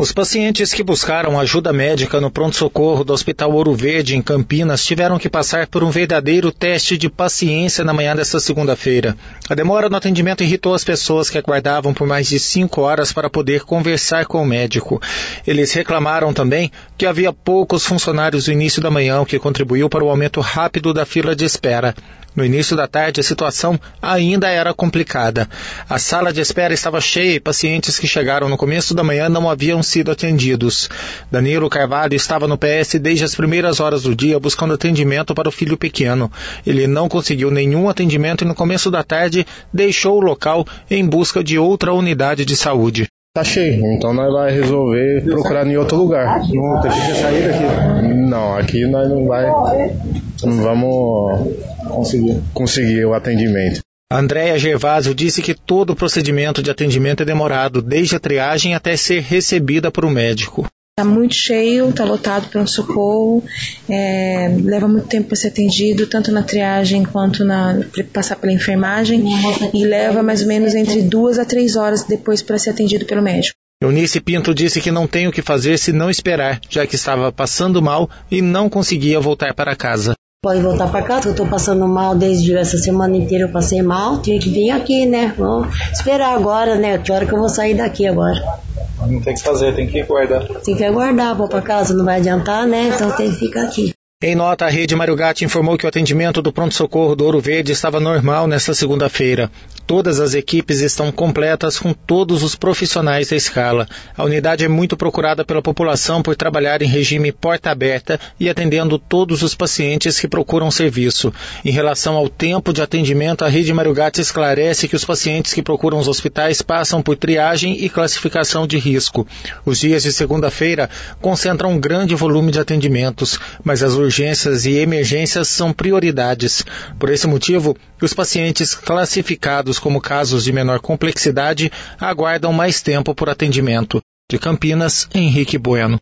Os pacientes que buscaram ajuda médica no pronto-socorro do Hospital Ouro Verde, em Campinas, tiveram que passar por um verdadeiro teste de paciência na manhã desta segunda-feira. A demora no atendimento irritou as pessoas que aguardavam por mais de 5 horas para poder conversar com o médico. Eles reclamaram também que havia poucos funcionários no início da manhã, o que contribuiu para o aumento rápido da fila de espera. No início da tarde, a situação ainda era complicada. A sala de espera estava cheia e pacientes que chegaram no começo da manhã não haviam sido atendidos. Danilo Carvalho estava no PS desde as primeiras horas do dia buscando atendimento para o filho pequeno. Ele não conseguiu nenhum atendimento e no começo da tarde deixou o local em busca de outra unidade de saúde. Tá cheio, então nós vamos resolver procurar em outro lugar. Não tem que sair daqui. Não, aqui nós não vamos conseguir o atendimento. Andréia Gervásio disse que todo o procedimento de atendimento é demorado, desde a triagem até ser recebida por um médico. Está muito cheio, está lotado para um socorro, leva muito tempo para ser atendido, tanto na triagem quanto para passar pela enfermagem, e leva mais ou menos entre 2 a 3 horas depois para ser atendido pelo médico. Eunice Pinto disse que não tem o que fazer se não esperar, já que estava passando mal e não conseguia voltar para casa. Pode voltar para casa, eu estou passando mal desde essa semana inteira, eu passei mal, tinha que vir aqui, né? Vamos esperar agora, né? Que hora que eu vou sair daqui agora? Não tem o que fazer, tem que aguardar. Tem que aguardar, vou para casa, não vai adiantar, né? Então tem que ficar aqui. Em nota, a Rede Mário Gatti informou que o atendimento do pronto-socorro do Ouro Verde estava normal nesta segunda-feira. Todas as equipes estão completas com todos os profissionais da escala. A unidade é muito procurada pela população por trabalhar em regime porta aberta e atendendo todos os pacientes que procuram serviço. Em relação ao tempo de atendimento, a Rede Mário Gatti esclarece que os pacientes que procuram os hospitais passam por triagem e classificação de risco. Os dias de segunda-feira concentram um grande volume de atendimentos, mas as urgências e emergências são prioridades. Por esse motivo, os pacientes classificados como casos de menor complexidade aguardam mais tempo por atendimento. De Campinas, Henrique Bueno.